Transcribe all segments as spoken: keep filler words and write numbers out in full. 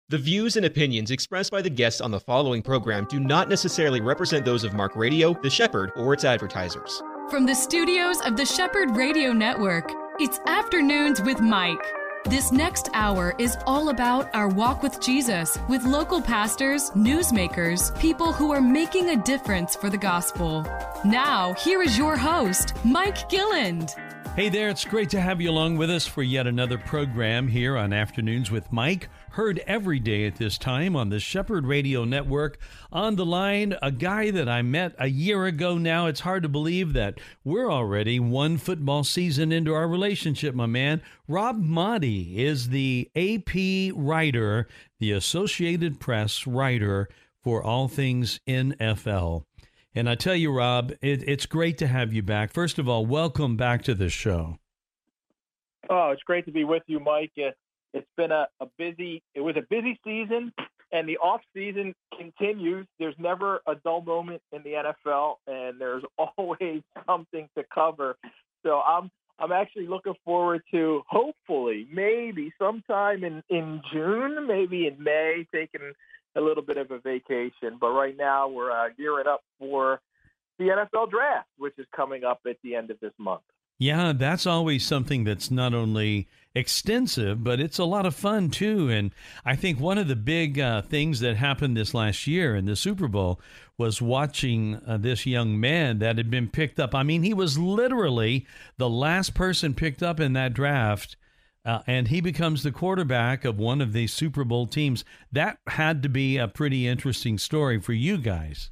The views and opinions expressed by the guests on the following program do not necessarily represent those of Mark Radio, The Shepherd, or its advertisers. From the studios of the Shepherd Radio Network, it's Afternoons with Mike. This next hour is all about our walk with Jesus, with local pastors, newsmakers, people who are making a difference for the gospel. Now, here is your host, Mike Gilland. Hey there, it's great to have you along with us for yet another program here on Afternoons with Mike, heard every day at this time on the Shepherd Radio Network. On the line, a guy that I met a year ago now. It's hard to believe that we're already one football season into our relationship, my man. Rob Maaddi is the A P writer, the Associated Press writer for all things N F L. And I tell you, Rob, it, it's great to have you back. First of all, welcome back to the show. Oh, it's great to be with you, Mike. It, it's been a, a busy, it was a busy season, and the off season continues. There's never a dull moment in the N F L, and there's always something to cover. So I'm I'm actually looking forward to, hopefully, maybe sometime in, in June, maybe in May, taking a little bit of a vacation. But right now we're uh, gearing up for the N F L draft, which is coming up at the end of this month. Yeah, that's always something that's not only extensive, but it's a lot of fun too. And I think one of the big uh, things that happened this last year in the Super Bowl was watching uh, this young man that had been picked up. I mean, he was literally the last person picked up in that draft. Uh, and he becomes the quarterback of one of these Super Bowl teams. That had to be a pretty interesting story for you guys.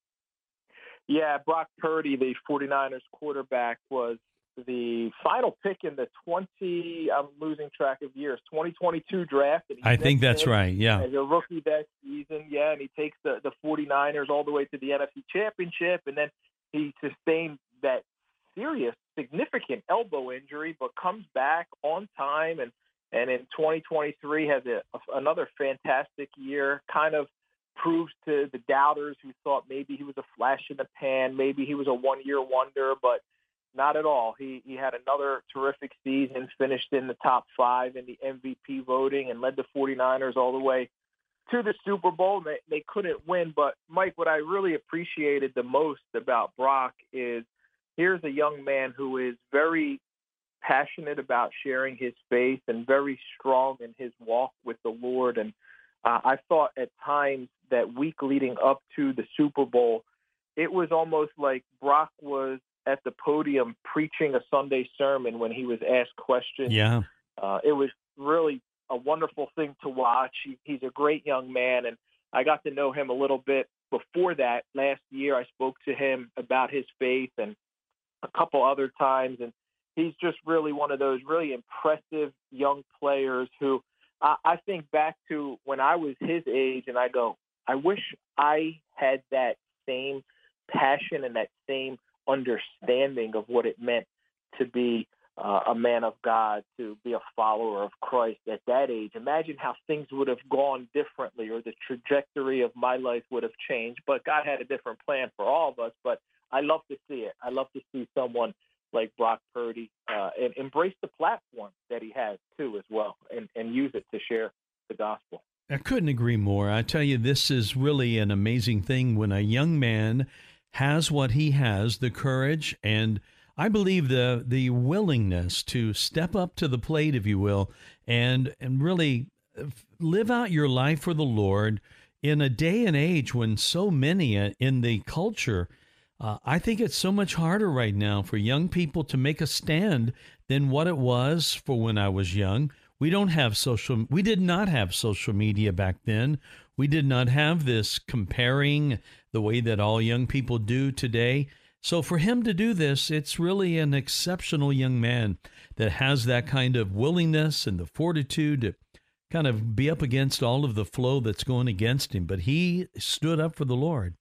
Yeah, Brock Purdy, the 49ers quarterback, was the final pick in the twenty, I'm losing track of years, twenty twenty-two draft. And I think that's right, yeah. As a rookie that season, yeah, and he takes the, the 49ers all the way to the N F C Championship, and then he sustained that serious, significant elbow injury, but comes back on time, and, and in twenty twenty-three has a, a, another fantastic year, kind of proves to the doubters who thought maybe he was a flash in the pan, maybe he was a one-year wonder, but not at all. He he had another terrific season, finished in the top five in the M V P voting, and led the 49ers all the way to the Super Bowl. They, they couldn't win, but Mike, what I really appreciated the most about Brock is here's a young man who is very passionate about sharing his faith and very strong in his walk with the Lord. And uh, I thought at times that week leading up to the Super Bowl, it was almost like Brock was at the podium preaching a Sunday sermon when he was asked questions. Yeah. Uh, it was really a wonderful thing to watch. He, he's a great young man, and I got to know him a little bit before that. Last year, I spoke to him about his faith and a couple other times, and he's just really one of those really impressive young players who I, I think back to when I was his age, and I go, I wish I had that same passion and that same understanding of what it meant to be uh, a man of God, to be a follower of Christ at that age. Imagine how things would have gone differently, or the trajectory of my life would have changed. But God had a different plan for all of us. But I love to see it. I love to see someone like Brock Purdy uh, and embrace the platform that he has, too, as well, and, and use it to share the gospel. I couldn't agree more. I tell you, this is really an amazing thing when a young man has what he has, the courage, and I believe the the willingness to step up to the plate, if you will, and, and really live out your life for the Lord in a day and age when so many in the culture Uh, I think it's so much harder right now for young people to make a stand than what it was for when I was young. We don't have social, we did not have social media back then. We did not have this comparing the way that all young people do today. So for him to do this, it's really an exceptional young man that has that kind of willingness and the fortitude to kind of be up against all of the flow that's going against him. But he stood up for the Lord.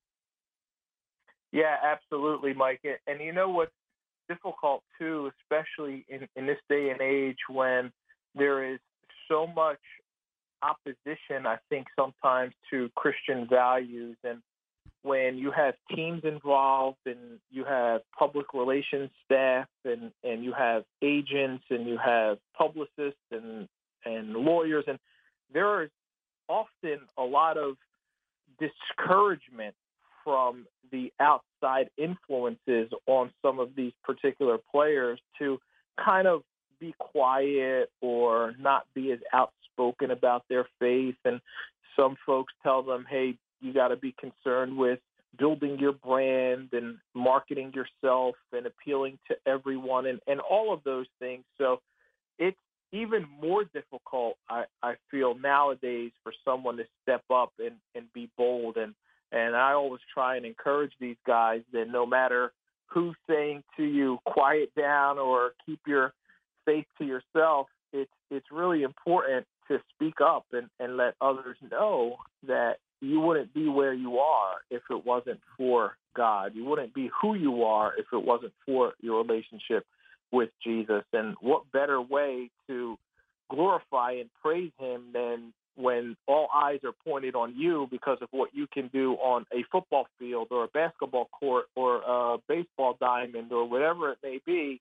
Yeah, absolutely, Mike. And you know what's difficult, too, especially in, in this day and age when there is so much opposition, I think, sometimes to Christian values. And when you have teams involved and you have public relations staff and, and you have agents and you have publicists and, and lawyers, and there are often a lot of discouragement from the outside influences on some of these particular players to kind of be quiet or not be as outspoken about their faith. And some folks tell them, hey, you got to be concerned with building your brand and marketing yourself and appealing to everyone and, and all of those things. So it's even more difficult, I, I feel, nowadays for someone to step up and, and be bold. And, and I always try and encourage these guys that no matter who's saying to you, quiet down or keep your faith to yourself, it's, it's really important to speak up and, and let others know that you wouldn't be where you are if it wasn't for God. You wouldn't be who you are if it wasn't for your relationship with Jesus. And what better way to glorify and praise him than when all eyes are pointed on you because of what you can do on a football field or a basketball court or a baseball diamond or whatever it may be,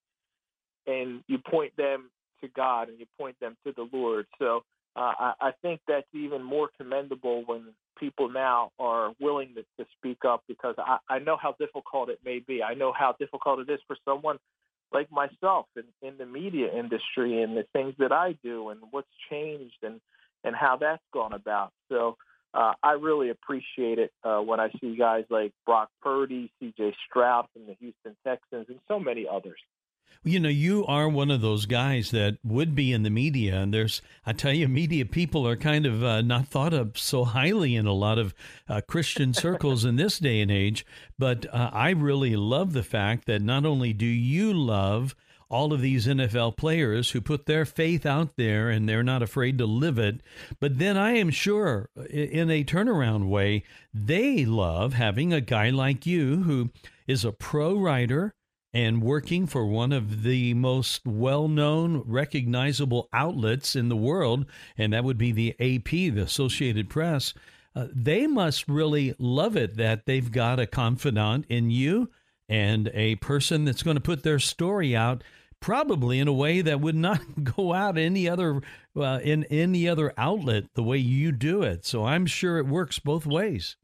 and you point them to God and you point them to the Lord. So uh, I, I think that's even more commendable when people now are willing to, to speak up, because I, I know how difficult it may be. I know how difficult it is for someone like myself in, in the media industry and the things that I do and what's changed and, and how that's gone about. So uh, I really appreciate it uh, when I see guys like Brock Purdy, C J Stroud from the Houston Texans, and so many others. You know, you are one of those guys that would be in the media, and there's, I tell you, media people are kind of uh, not thought of so highly in a lot of uh, Christian circles in this day and age. But uh, I really love the fact that not only do you love all of these N F L players who put their faith out there and they're not afraid to live it, but then I am sure in a turnaround way, they love having a guy like you who is a pro writer and working for one of the most well-known, recognizable outlets in the world, and that would be the A P, the Associated Press. Uh, they must really love it that they've got a confidant in you and a person that's going to put their story out probably in a way that would not go out any other uh, in any other outlet the way you do it. So I'm sure it works both ways.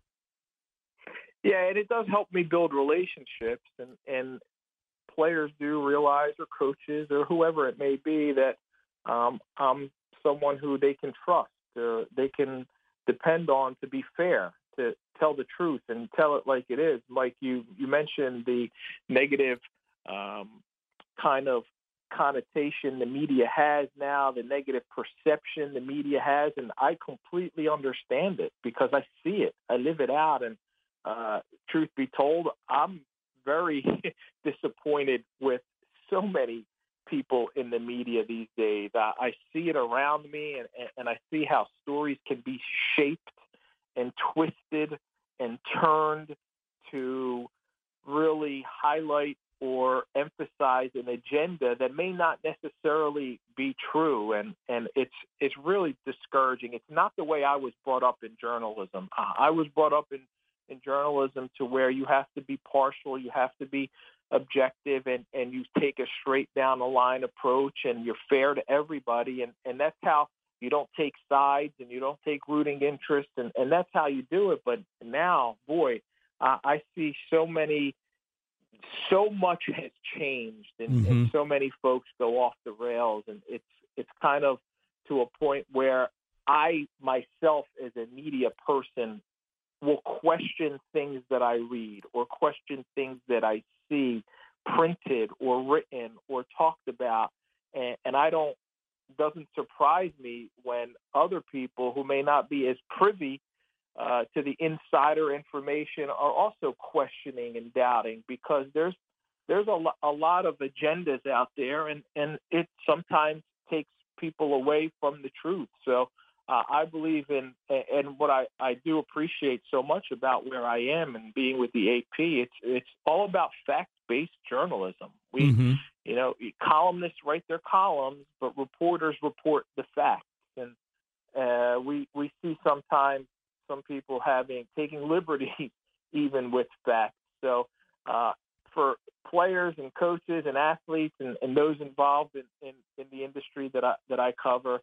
Yeah, and it does help me build relationships, and, and players do realize, or coaches or whoever it may be, that um, I'm someone who they can trust, or they can depend on to be fair, to tell the truth and tell it like it is. Mike, you, you mentioned the negative um, kind of connotation the media has now, the negative perception the media has, and I completely understand it because I see it. I live it out, and uh, truth be told, I'm very disappointed with so many people in the media these days. I, I see it around me, and, and I see how stories can be shaped and twisted and turned to really highlight or emphasize an agenda that may not necessarily be true. And, and it's it's really discouraging. It's not the way I was brought up in journalism. I was brought up in in journalism to where you have to be partial, you have to be objective, and, and you take a straight down the line approach, and you're fair to everybody. And, and that's how you don't take sides and you don't take rooting interest. And, and that's how you do it. But now, boy, uh, I see so many, so much has changed, and, mm-hmm. and so many folks go off the rails. And it's, it's kind of to a point where I myself as a media person will question things that I read or question things that I see printed or written or talked about. And, and I don't, doesn't surprise me when other people who may not be as privy uh, to the insider information are also questioning and doubting, because there's, there's a, lo- a lot of agendas out there, and, and it sometimes takes people away from the truth. So Uh, I believe in, and what I, I do appreciate so much about where I am and being with the A P, it's it's all about fact-based journalism. We, mm-hmm. you know, columnists write their columns, but reporters report the facts. And uh, we we see sometimes some people having taking liberties even with facts. So uh, for players and coaches and athletes and, and those involved in, in, in the industry that I that I cover,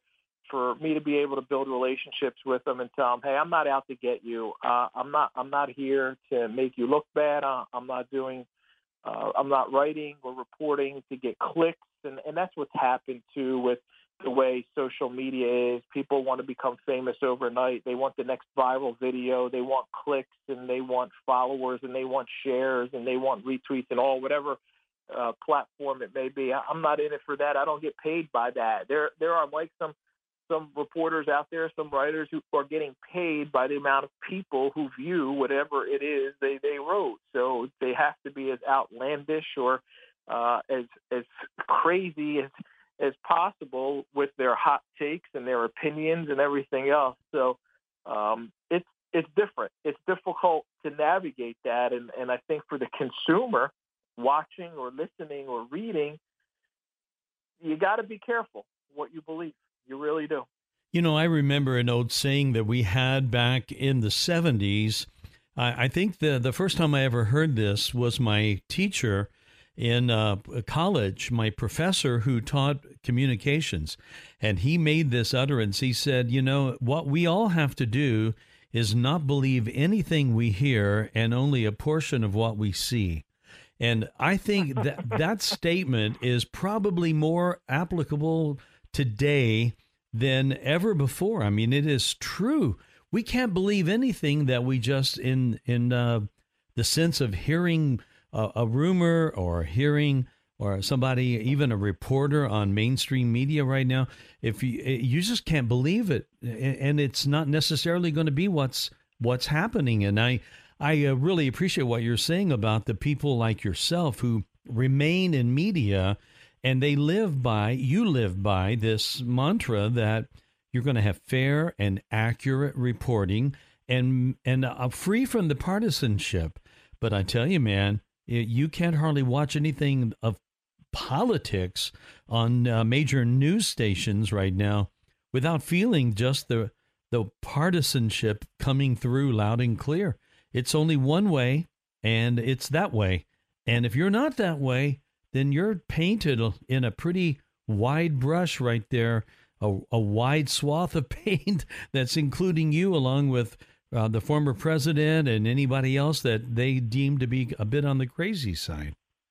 for me to be able to build relationships with them and tell them, hey, I'm not out to get you. Uh, I'm not I'm not here to make you look bad. Uh, I'm not doing uh, I'm not writing or reporting to get clicks. And, and that's what's happened too with the way social media is. People want to become famous overnight. They want the next viral video. They want clicks and they want followers and they want shares and they want retweets and all whatever uh, platform it may be. I'm not in it for that. I don't get paid by that. There there are like some some reporters out there, some writers who are getting paid by the amount of people who view whatever it is they, they wrote. So they have to be as outlandish or uh, as as crazy as as possible with their hot takes and their opinions and everything else. So um, it's it's different. It's difficult to navigate that. And, and I think for the consumer watching or listening or reading, you got to be careful what you believe. You really do. You know, I remember an old saying that we had back in the seventies. I, I think the, the first time I ever heard this was my teacher in uh, college, my professor who taught communications. And he made this utterance. He said, you know, what we all have to do is not believe anything we hear and only a portion of what we see. And I think that that statement is probably more applicable today than ever before. I mean, it is true. We can't believe anything that we just in in uh, the sense of hearing a, a rumor or hearing or somebody, even a reporter on mainstream media right now. If you you just can't believe it, and it's not necessarily going to be what's what's happening. And I I uh, really appreciate what you're saying about the people like yourself who remain in media. And they live by, you live by this mantra that you're going to have fair and accurate reporting and and uh, free from the partisanship. But I tell you, man, you can't hardly watch anything of politics on uh, major news stations right now without feeling just the the partisanship coming through loud and clear. It's only one way, and it's that way. And if you're not that way, then you're painted in a pretty wide brush right there, a, a wide swath of paint that's including you along with uh, the former president and anybody else that they deem to be a bit on the crazy side.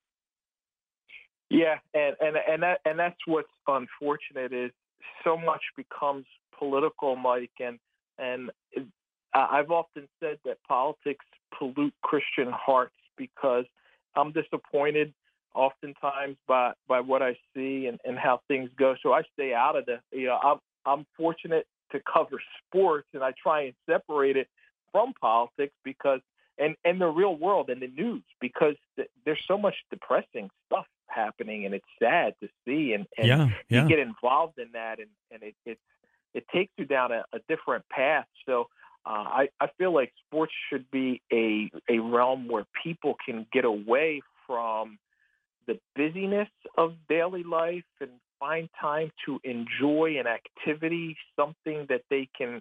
Yeah, and and and that and that's what's unfortunate is so much becomes political, Mike, and and I've often said that politics pollute Christian hearts because I'm disappointed oftentimes by, by what I see and, and how things go. So I stay out of the, you know, I'm, I'm fortunate to cover sports and I try and separate it from politics because, and, and the real world and the news, because th- there's so much depressing stuff happening and it's sad to see. And, and yeah, yeah. you get involved in that and, and it, it, it takes you down a, a different path. So uh, I, I feel like sports should be a, a realm where people can get away from the busyness of daily life and find time to enjoy an activity, something that they can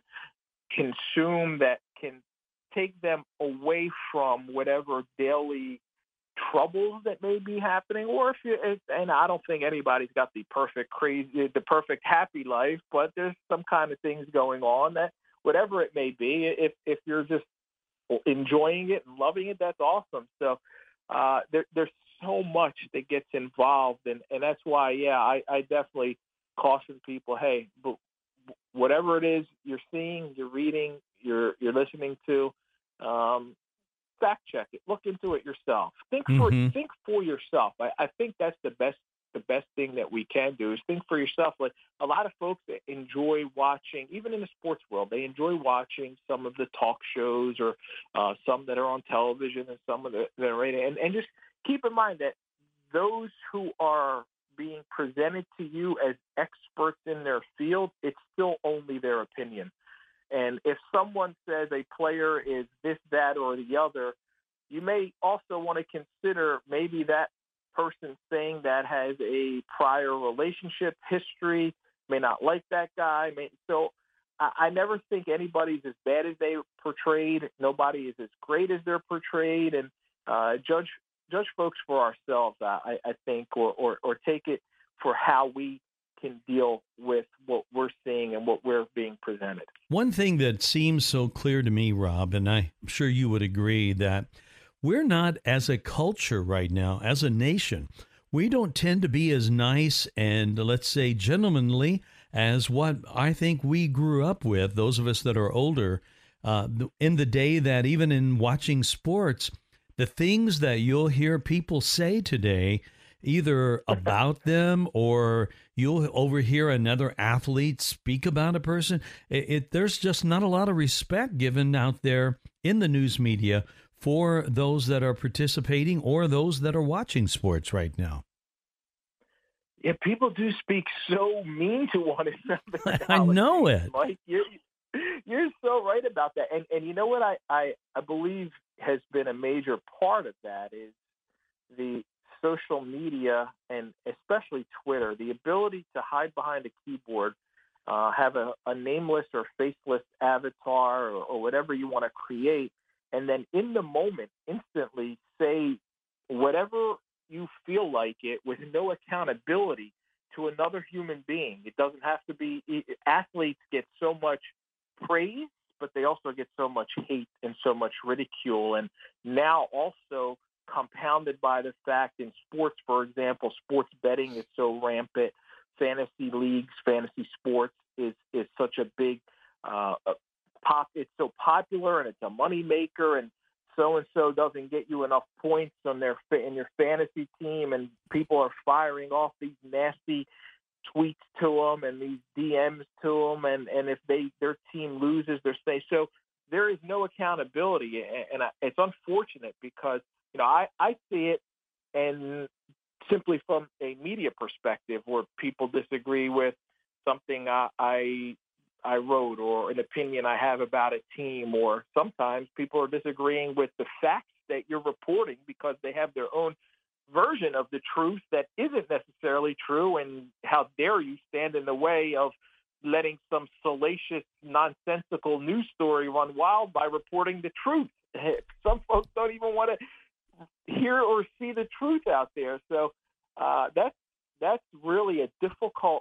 consume that can take them away from whatever daily troubles that may be happening. Or if you, and I don't think anybody's got the perfect crazy, the perfect happy life, but there's some kind of things going on that whatever it may be, if, if you're just enjoying it and loving it, that's awesome. So uh, there, there's so much that gets involved, and, and that's why, yeah, I, I definitely caution people, hey, but whatever it is you're seeing, you're reading, you're you're listening to, um, fact check it, look into it yourself, think for mm-hmm. think for yourself. I, I think that's the best the best thing that we can do is think for yourself. Like a lot of folks that enjoy watching, even in the sports world, they enjoy watching some of the talk shows or uh, some that are on television and some of the that are radio, and and just keep in mind that those who are being presented to you as experts in their field, it's still only their opinion. And if someone says a player is this, that, or the other, you may also want to consider maybe that person saying that has a prior relationship history, may not like that guy. May, so I, I never think anybody's as bad as they portrayed. Nobody is as great as they're portrayed. And uh, judge judge folks for ourselves, I, I think, or, or, or take it for how we can deal with what we're seeing and what we're being presented. One thing that seems so clear to me, Rob, and I'm sure you would agree, that we're not, as a culture right now, as a nation, we don't tend to be as nice and, let's say, gentlemanly as what I think we grew up with, those of us that are older, uh, in the day that even in watching sports, the things that you'll hear people say today, either about them or you'll overhear another athlete speak about a person. It, it, there's just not a lot of respect given out there in the news media for those that are participating or those that are watching sports right now. Yeah, people do speak so mean to one another. I know it. Mike, you're, you're so right about that. And and you know what I, I, I believe has been a major part of that is the social media, and especially Twitter, the ability to hide behind a keyboard, uh, have a, a nameless or faceless avatar or, or whatever you want to create, and then in the moment, instantly say whatever you feel like it with no accountability to another human being. It doesn't have to be – athletes get so much praise, but they also get so much hate and so much ridicule. And now also – compounded by the fact in sports, for example, sports betting is so rampant. Fantasy leagues, fantasy sports is is such a big uh, pop. It's so popular and it's a moneymaker. And so and so doesn't get you enough points on their in your fantasy team, and people are firing off these nasty tweets to them and these D Ms to them. And and if they their team loses, they're saying so. There is no accountability, and it's unfortunate because. You know, I, I see it, and simply from a media perspective, where people disagree with something I, I I wrote or an opinion I have about a team, or sometimes people are disagreeing with the facts that you're reporting because they have their own version of the truth that isn't necessarily true. And how dare you stand in the way of letting some salacious, nonsensical news story run wild by reporting the truth? Some folks don't even want to hear or see the truth out there. So uh, that's that's really a difficult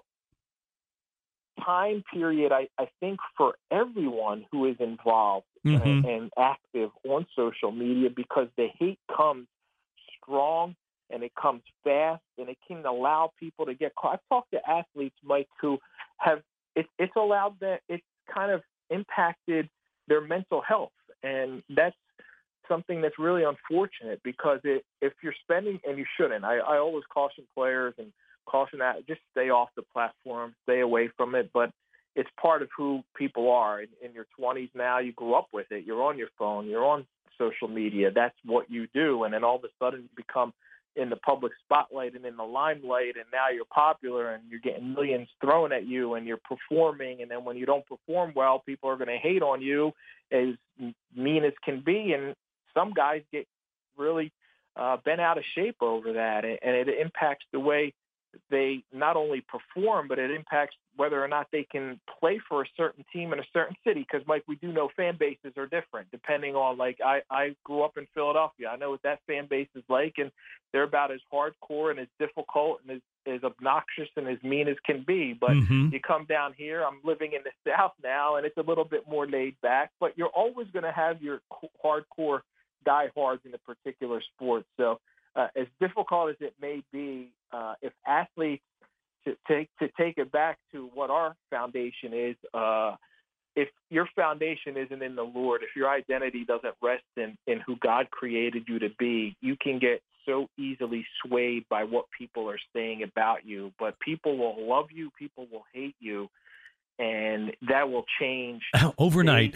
time period, I, I think, for everyone who is involved mm-hmm. and, and active on social media, because the hate comes strong and it comes fast, and it can allow people to get caught. I've talked to athletes, Mike, who have it, it's allowed that it's kind of impacted their mental health, and that's something that's really unfortunate, because it, if you're spending, and you shouldn't, I, I always caution players and caution that just stay off the platform, stay away from it. But it's part of who people are. In, in your twenties now, you grew up with it. You're on your phone. You're on social media. That's what you do. And then all of a sudden you become in the public spotlight and in the limelight, and now you're popular and you're getting millions thrown at you and you're performing. And then when you don't perform well, people are going to hate on you as mean as can be. And some guys get really uh, bent out of shape over that, and it impacts the way they not only perform, but it impacts whether or not they can play for a certain team in a certain city. Because, Mike, we do know fan bases are different depending on, like, I, I grew up in Philadelphia. I know what that fan base is like, and they're about as hardcore and as difficult and as, as obnoxious and as mean as can be. But mm-hmm. you come down here, I'm living in the South now, and it's a little bit more laid back. But you're always going to have your hardcore diehards in a particular sport. So uh, as difficult as it may be, uh, if athletes to take to take it back to what our foundation is, uh, if your foundation isn't in the Lord, if your identity doesn't rest in, in who God created you to be, you can get so easily swayed by what people are saying about you. But people will love you, people will hate you, and that will change overnight.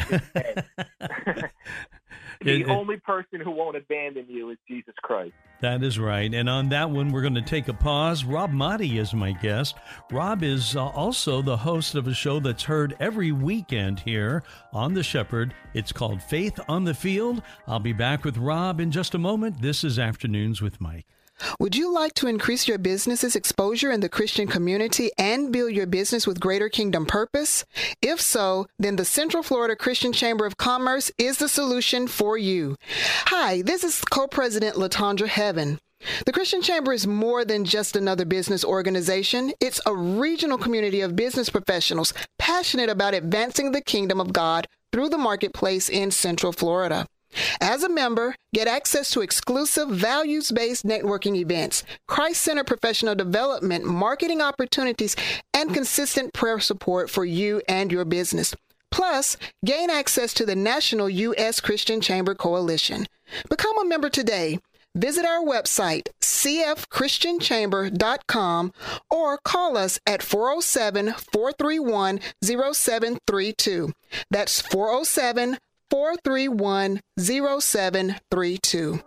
The it, it, only person who won't abandon you is Jesus Christ. That is right. And on that one, we're going to take a pause. Rob Maaddi is my guest. Rob is uh, also the host of a show that's heard every weekend here on The Shepherd. It's called Faith on the Field. I'll be back with Rob in just a moment. This is Afternoons with Mike. Would you like to increase your business's exposure in the Christian community and build your business with greater kingdom purpose? If so, then the Central Florida Christian Chamber of Commerce is the solution for you. Hi, this is Co-President Latondra Heaven. The Christian Chamber is more than just another business organization. It's a regional community of business professionals passionate about advancing the kingdom of God through the marketplace in Central Florida. As a member, get access to exclusive values-based networking events, Christ-centered professional development, marketing opportunities, and consistent prayer support for you and your business. Plus, gain access to the National U S Christian Chamber Coalition. Become a member today. Visit our website, c f christian chamber dot com, or call us at four oh seven, four three one, oh seven three two. That's four oh seven, four three one, oh seven three two.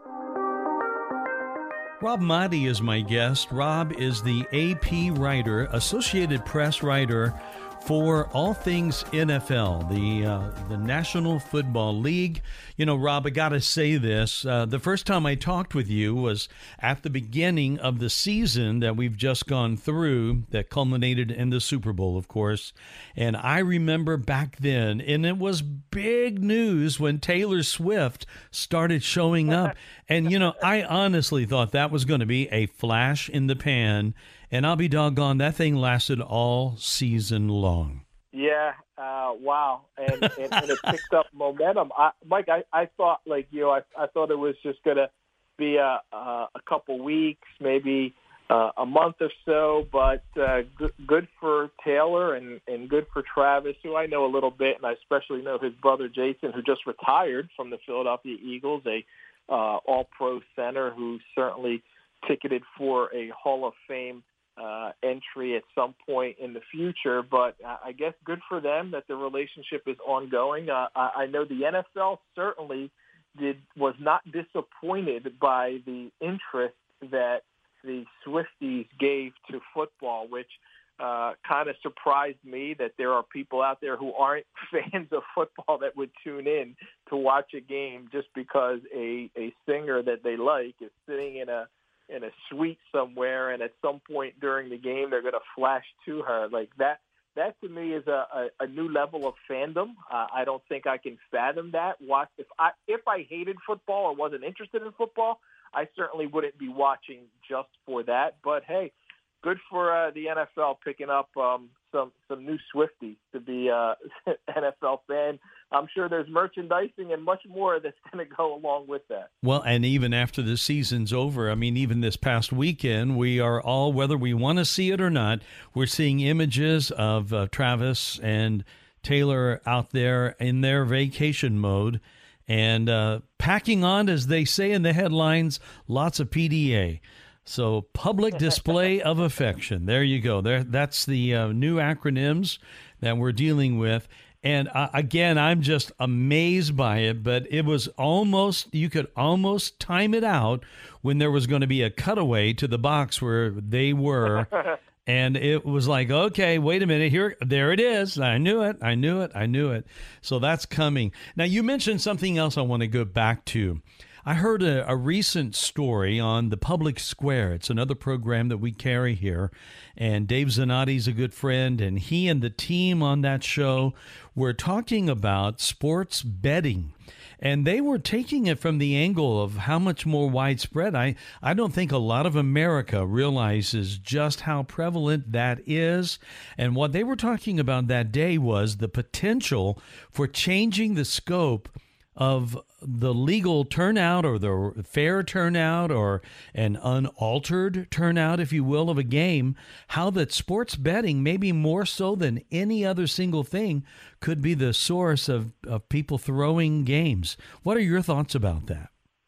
Rob Maaddi is my guest. Rob is the A P writer, Associated Press writer for all things N F L, the uh, the National Football League. You know, Rob, I got to say this. Uh, the first time I talked with you was at the beginning of the season that we've just gone through that culminated in the Super Bowl, of course. And I remember back then, and it was big news when Taylor Swift started showing up. And, you know, I honestly thought that was going to be a flash in the pan. And I'll be doggone, that thing lasted all season long. Yeah, uh, wow. And, and, and it picked up momentum. I, Mike, I, I thought, like you, know, I, I thought it was just going to be a, a, a couple weeks, maybe uh, a month or so. But uh, good, good for Taylor and, and good for Travis, who I know a little bit, and I especially know his brother Jason, who just retired from the Philadelphia Eagles, a uh, all-pro center who certainly ticketed for a Hall of Fame Uh, entry at some point in the future, but uh, I guess good for them that the relationship is ongoing. Uh, I, I know the N F L certainly did was not disappointed by the interest that the Swifties gave to football, which uh, kind of surprised me that there are people out there who aren't fans of football that would tune in to watch a game just because a, a singer that they like is sitting in a in a suite somewhere, and at some point during the game, they're going to flash to her. Like that, that to me is a, a, a new level of fandom. Uh, I don't think I can fathom that. Watch if I if I hated football or wasn't interested in football, I certainly wouldn't be watching just for that. But hey, good for uh, the N F L picking up um, some some new Swifties to be uh, N F L fan. I'm sure there's merchandising and much more that's going to go along with that. Well, and even after the season's over, I mean, even this past weekend, we are all, whether we want to see it or not, we're seeing images of uh, Travis and Taylor out there in their vacation mode and uh, packing on, as they say in the headlines, lots of P D A. So public display of affection. There you go. There, that's the uh, new acronyms that we're dealing with. And uh, again, I'm just amazed by it, but it was almost, you could almost time it out when there was going to be a cutaway to the box where they were. And it was like, okay, wait a minute, here, there it is. I knew it, I knew it, I knew it. So that's coming. Now, you mentioned something else I want to go back to. I heard a, a recent story on the Public Square. It's another program that we carry here. And Dave Zanotti's a good friend, and he and the team on that show were talking about sports betting. And they were taking it from the angle of how much more widespread. I, I don't think a lot of America realizes just how prevalent that is. And what they were talking about that day was the potential for changing the scope of the legal turnout or the fair turnout or an unaltered turnout, if you will, of a game, how that sports betting, maybe more so than any other single thing, could be the source of, of people throwing games. What are your thoughts about that?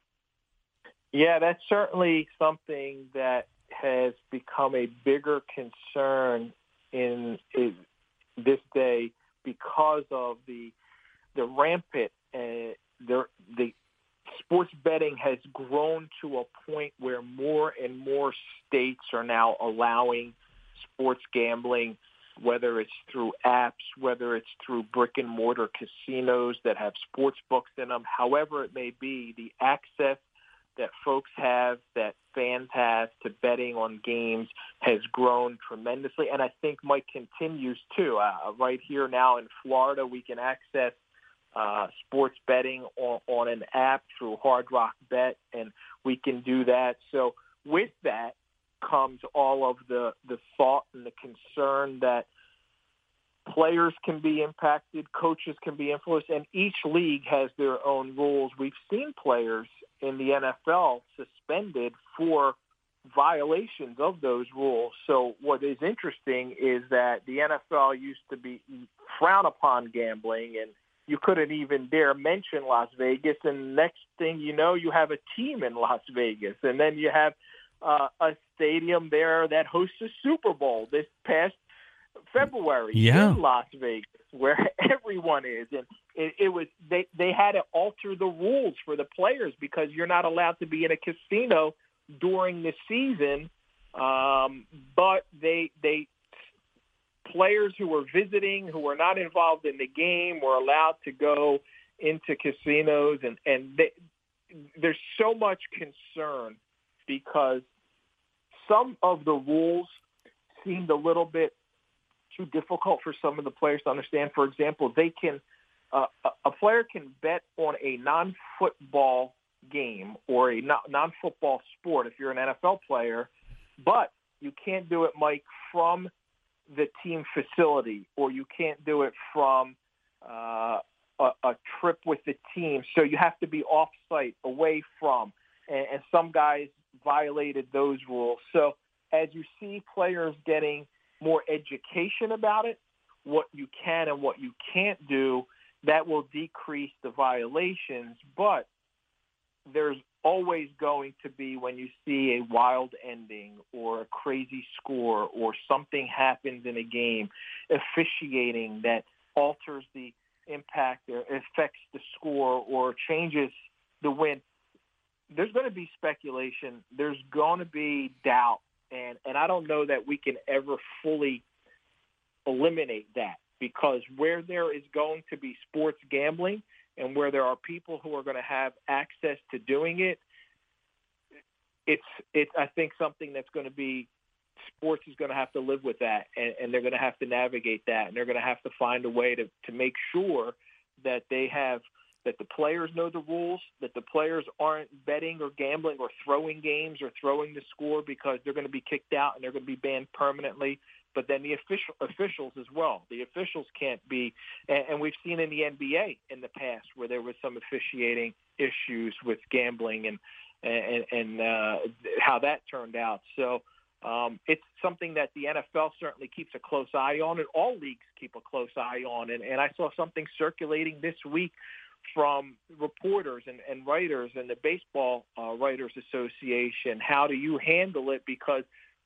Yeah, that's certainly something that has become a bigger concern in, in this day because of the the rampant uh, the the sports betting has grown to a point where more and more states are now allowing sports gambling, whether it's through apps, whether it's through brick and mortar casinos that have sports books in them, however it may be, the access that folks have, that fans have to betting on games has grown tremendously. And I think Mike continues too. Uh, right here now in Florida, we can access Uh, sports betting on, on an app through Hard Rock Bet, and we can do that. So with that comes all of the, the thought and the concern that players can be impacted, coaches can be influenced, and each league has their own rules. We've seen players in the N F L suspended for violations of those rules. So what is interesting is that the N F L used to be frown upon gambling, and you couldn't even dare mention Las Vegas, and next thing you know, you have a team in Las Vegas, and then you have uh, a stadium there that hosts a Super Bowl this past February yeah. in Las Vegas, where everyone is, and it, it was they they had to alter the rules for the players because you're not allowed to be in a casino during the season, um, but they they players who were visiting, who were not involved in the game, were allowed to go into casinos, and and they, there's so much concern because some of the rules seemed a little bit too difficult for some of the players to understand. For example, they can uh, a player can bet on a non-football game or a non-football sport if you're an N F L player, but you can't do it, Mike, from the team facility, or you can't do it from uh, a, a trip with the team. So you have to be off-site, away from, and, and some guys violated those rules. So as you see players getting more education about it, what you can and what you can't do, that will decrease the violations. But there's always going to be, when you see a wild ending or a crazy score or something happens in a game, officiating that alters the impact or affects the score or changes the win, there's going to be speculation. There's going to be doubt. And, and I don't know that we can ever fully eliminate that, because where there is going to be sports gambling and where there are people who are going to have access to doing it, it's, it's I think, something that's going to be, sports is going to have to live with that, and, and they're going to have to navigate that, and they're going to have to find a way to, to make sure that they have, that the players know the rules, that the players aren't betting or gambling or throwing games or throwing the score because they're going to be kicked out and they're going to be banned permanently. But then the official officials as well. The officials can't be, and, and we've seen in the N B A in the past where there was some officiating issues with gambling and and, and uh, how that turned out. So um, it's something that the N F L certainly keeps a close eye on, and all leagues keep a close eye on. And, and I saw something circulating this week from reporters and, and writers and the Baseball uh, Writers Association. How do you handle it? Because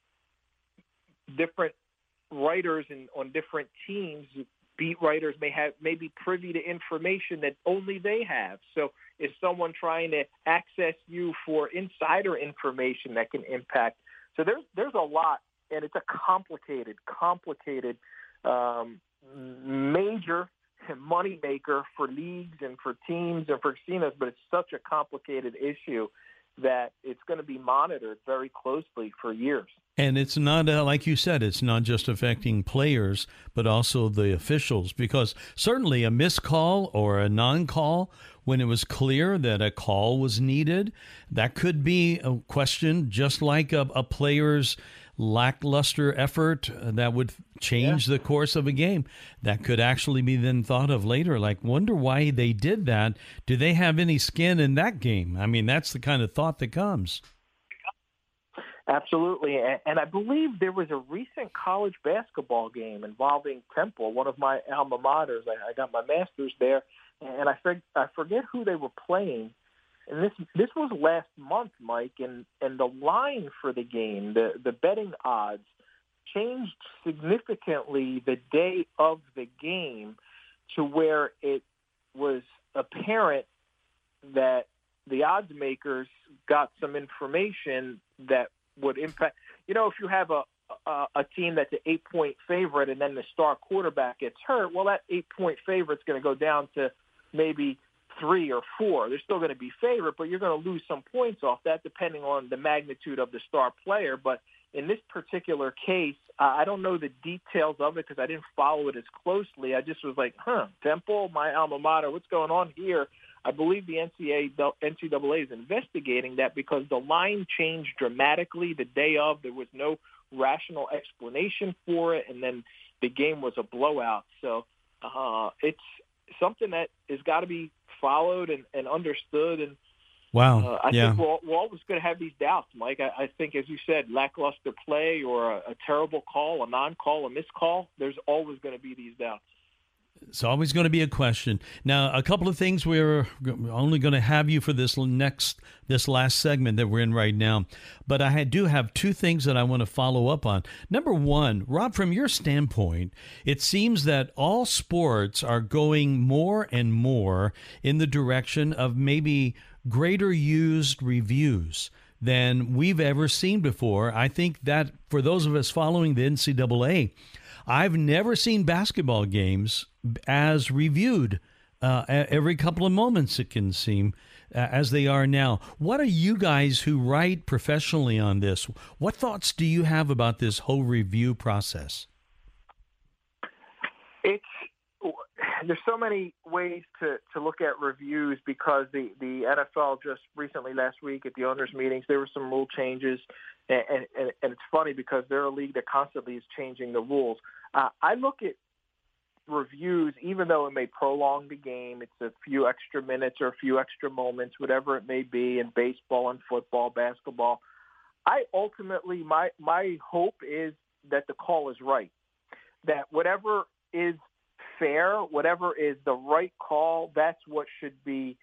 different writers in, on different teams, beat writers may have may be privy to information that only they have. So is someone trying to access you for insider information that can impact? So there's there's a lot, and it's a complicated, complicated, um, major money maker for leagues and for teams and for casinos, but it's such a complicated issue that it's going to be monitored very closely for years. And it's not, uh, like you said, it's not just affecting players, but also the officials, because certainly a missed call or a non-call, when it was clear that a call was needed, that could be a question, just like a, a player's lackluster effort that would change yeah. the course of a game. That could actually be then thought of later, like, wonder why they did that. Do they have any skin in that game? I mean, that's the kind of thought that comes. Absolutely. And I believe there was a recent college basketball game involving Temple, one of my alma maters. I, I got my master's there, and I, forget, I forget who they were playing. And this this was last month, Mike, and, and the line for the game, the, the betting odds, changed significantly the day of the game to where it was apparent that the odds makers got some information that would impact. You know, if you have a, a, a team that's an eight-point favorite and then the star quarterback gets hurt, well, that eight-point favorite's going to go down to maybe three or four. They're still going to be favorite, but you're going to lose some points off that depending on the magnitude of the star player. But in this particular case, uh, I don't know the details of it because I didn't follow it as closely. I just was like, huh, Temple, my alma mater, what's going on here? I believe the N C double A is investigating that because the line changed dramatically the day of. There was no rational explanation for it, and then the game was a blowout. So uh, it's something that has got to be followed and, and understood. And wow, uh, I yeah. think we're, we're always going to have these doubts, Mike. I, I think, as you said, lackluster play or a, a terrible call, a non-call, a missed call, there's always going to be these doubts. It's always going to be a question. Now, a couple of things. We're only going to have you for this next, this last segment that we're in right now. But I do have two things that I want to follow up on. Number one, Rob, from your standpoint, it seems that all sports are going more and more in the direction of maybe greater used reviews than we've ever seen before. I think that for those of us following the N C double A, I've never seen basketball games as reviewed uh, every couple of moments, it can seem, uh, as they are now. What are you guys who write professionally on this? What thoughts do you have about this whole review process? It's there's so many ways to, to look at reviews because the, the N F L just recently last week at the owners' meetings, there were some rule changes. And, and, and it's funny because they're a league that constantly is changing the rules. Uh, I look at reviews, even though it may prolong the game, it's a few extra minutes or a few extra moments, whatever it may be in baseball and football, basketball. I ultimately, my, my hope is that the call is right, that whatever is fair, whatever is the right call, that's what should be.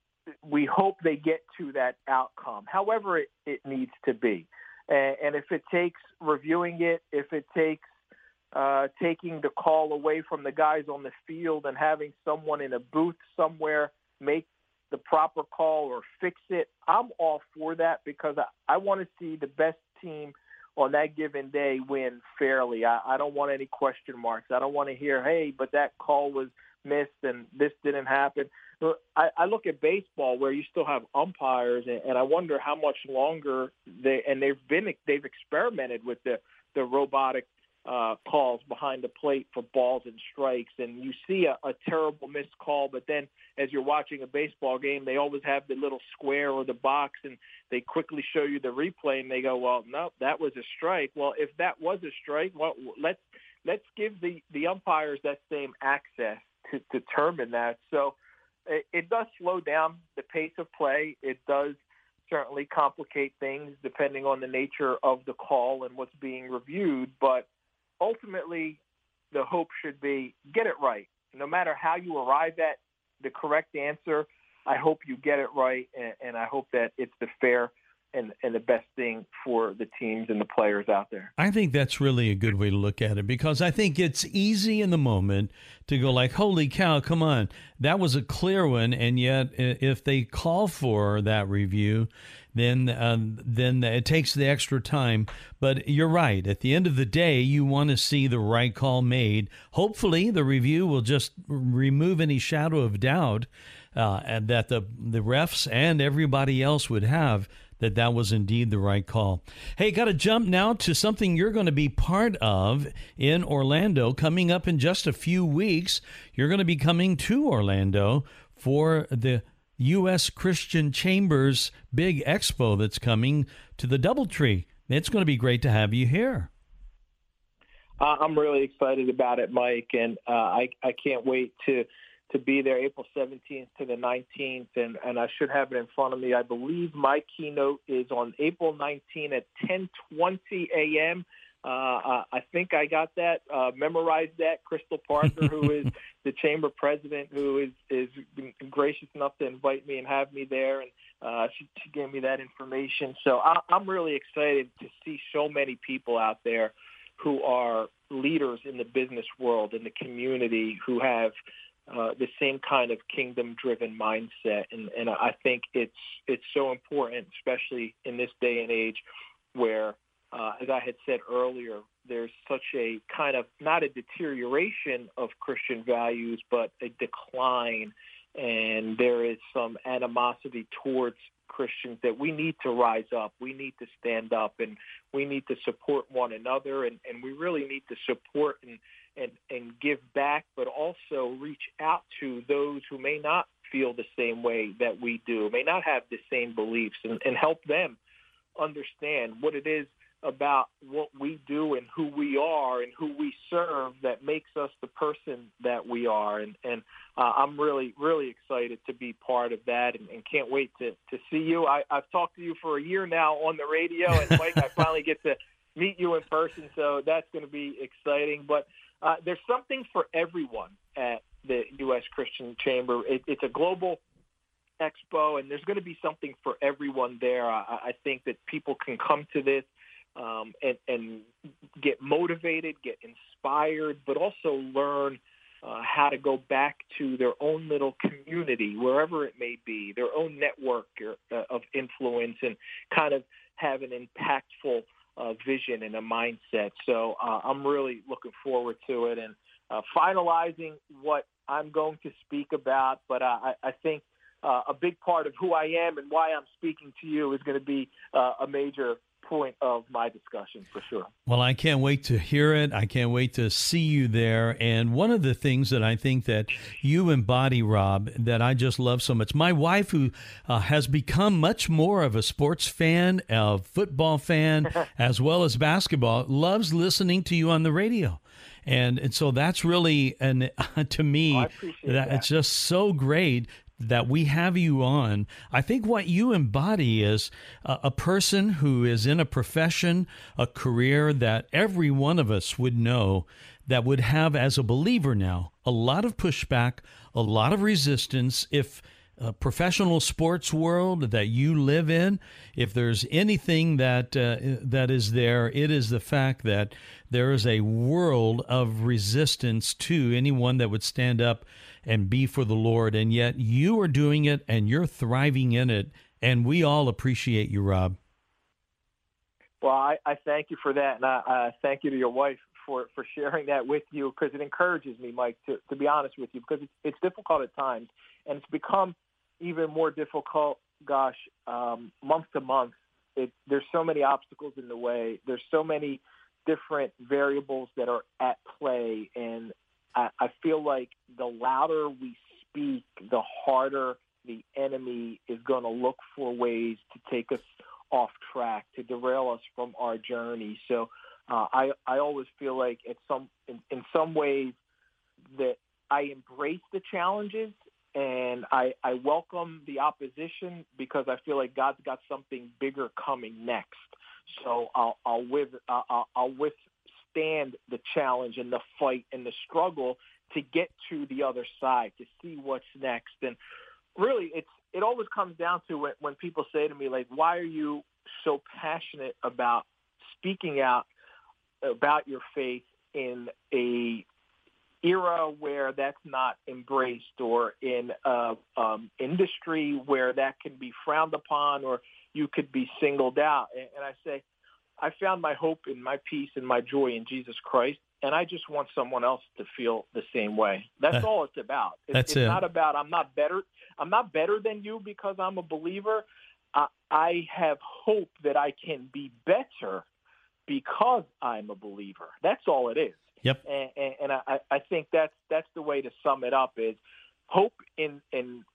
We hope they get to that outcome, however it, it needs to be. And, and if it takes reviewing it, if it takes uh, taking the call away from the guys on the field and having someone in a booth somewhere make the proper call or fix it, I'm all for that because I, I want to see the best team on that given day win fairly. I, I don't want any question marks. I don't want to hear, hey, but that call was missed and this didn't happen. I, I look at baseball where you still have umpires, and, and I wonder how much longer they and they've been they've experimented with the the robotic uh, calls behind the plate for balls and strikes, and you see a, a terrible missed call, but then as you're watching a baseball game, they always have the little square or the box, and they quickly show you the replay, and they go, well, no, that was a strike. Well, if that was a strike, well, let's let's give the the umpires that same access to determine that. So. It does slow down the pace of play. It does certainly complicate things depending on the nature of the call and what's being reviewed. But ultimately, the hope should be get it right. No matter how you arrive at the correct answer, I hope you get it right, and, and I hope that it's the fair and, and the best thing for the teams and the players out there. I think that's really a good way to look at it because I think it's easy in the moment to go like, holy cow, come on, that was a clear one. And yet if they call for that review, then uh, then it takes the extra time. But you're right. At the end of the day, you want to see the right call made. Hopefully the review will just remove any shadow of doubt uh, and that the, the refs and everybody else would have that that was indeed the right call. Hey, got to jump now to something you're going to be part of in Orlando coming up in just a few weeks. You're going to be coming to Orlando for the U S Christian Chambers big expo that's coming to the DoubleTree. It's going to be great to have you here. Uh, I'm really excited about it, Mike, and uh, I, I can't wait to to be there April seventeenth to the nineteenth, and, and I should have it in front of me. I believe my keynote is on April nineteenth at ten twenty a.m. Uh, I think I got that, uh, memorized that. Crystal Parker, who is the chamber president, who is, is gracious enough to invite me and have me there, and uh, she, she gave me that information. So I, I'm really excited to see so many people out there who are leaders in the business world, in the community, who have uh, the same kind of kingdom-driven mindset. And, and I think it's it's so important, especially in this day and age where, uh, as I had said earlier, there's such a kind of not a deterioration of Christian values, but a decline and there is some animosity towards Christians, that we need to rise up, we need to stand up, and we need to support one another, and, and we really need to support and, and, and give back, but also reach out to those who may not feel the same way that we do, may not have the same beliefs, and, and help them understand what it is about what we do and who we are and who we serve that makes us the person that we are. And, and uh, I'm really, really excited to be part of that, and, and can't wait to, to see you. I, I've talked to you for a year now on the radio, and Mike, I finally get to meet you in person, so that's going to be exciting. But uh, there's something for everyone at the U S Christian Chamber. It, it's a global expo, and there's going to be something for everyone there. I, I think that people can come to this Um, and, and get motivated, get inspired, but also learn uh, how to go back to their own little community, wherever it may be, their own network or, uh, of influence, and kind of have an impactful uh, vision and a mindset. So uh, I'm really looking forward to it, and uh, finalizing what I'm going to speak about. But uh, I, I think uh, a big part of who I am and why I'm speaking to you is going to be uh, a major point of my discussion, for sure. Well, I can't wait to hear it. I can't wait to see you there. And one of the things that I think that you embody, Rob, that I just love so much, my wife, who uh, has become much more of a sports fan, a football fan, as well as basketball, loves listening to you on the radio. And, and so that's really, and to me, oh, that, that. it's just so great that we have you on. I think what you embody is a, a person who is in a profession, a career that every one of us would know that would have, as a believer now, a lot of pushback, a lot of resistance. If a professional sports world that you live in, if there's anything that uh, that is there, it is the fact that there is a world of resistance to anyone that would stand up and be for the Lord, and yet you are doing it and you're thriving in it, and we all appreciate you, Rob. Well, I, I thank you for that, and I, I thank you to your wife for, for sharing that with you, because it encourages me, Mike, to, to be honest with you, because it's, it's difficult at times, and it's become even more difficult, gosh, um, month to month. It, there's so many obstacles in the way. There's so many different variables that are at play, and I, I feel like the louder we speak, the harder the enemy is going to look for ways to take us off track, to derail us from our journey. So uh, I, I always feel like at some, in, in some ways that I embrace the challenges, and I, I welcome the opposition, because I feel like God's got something bigger coming next. So I'll, I'll, with, I'll, I'll withstand the challenge and the fight and the struggle to get to the other side, to see what's next. And really, it's it always comes down to when, when people say to me, like, why are you so passionate about speaking out about your faith in a era where that's not embraced, or in a um, industry where that can be frowned upon, or you could be singled out? And, and I say, I found my hope and my peace and my joy in Jesus Christ, and I just want someone else to feel the same way. That's uh, all it's about. It's, that's it's it. not about I'm not better. I'm not better than you because I'm a believer. I, I have hope that I can be better because I'm a believer. That's all it is. Yep. And, and, and I, I think that's that's the way to sum it up: is hope in, in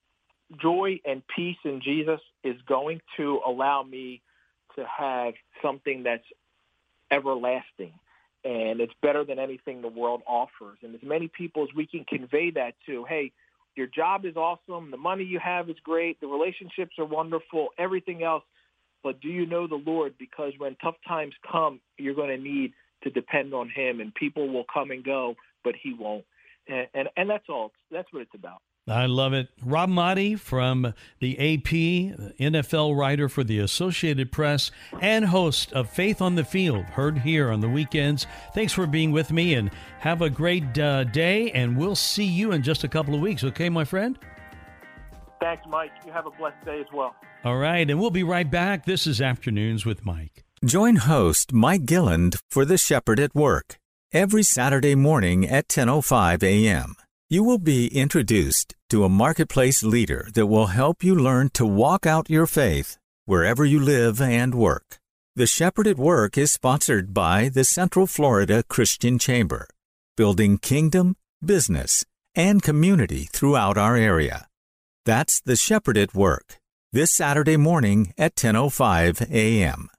joy and peace in Jesus is going to allow me to have something that's everlasting, and it's better than anything the world offers. And as many people as we can convey that to, hey, your job is awesome, the money you have is great, the relationships are wonderful, everything else, but do you know the Lord? Because when tough times come, you're going to need to depend on him, and people will come and go, but he won't. And, and, and that's all. That's what it's about. I love it. Rob Maaddi from the A P, N F L writer for the Associated Press, and host of Faith on the Field, heard here on the weekends. Thanks for being with me, and have a great uh, day, and we'll see you in just a couple of weeks. Okay, my friend? Thanks, Mike. You have a blessed day as well. All right, and we'll be right back. This is Afternoons with Mike. Join host Mike Gilland for The Shepherd at Work every Saturday morning at ten oh five a.m. You will be introduced to a marketplace leader that will help you learn to walk out your faith wherever you live and work. The Shepherd at Work is sponsored by the Central Florida Christian Chamber, building kingdom, business, and community throughout our area. That's the Shepherd at Work, this Saturday morning at ten oh five a.m.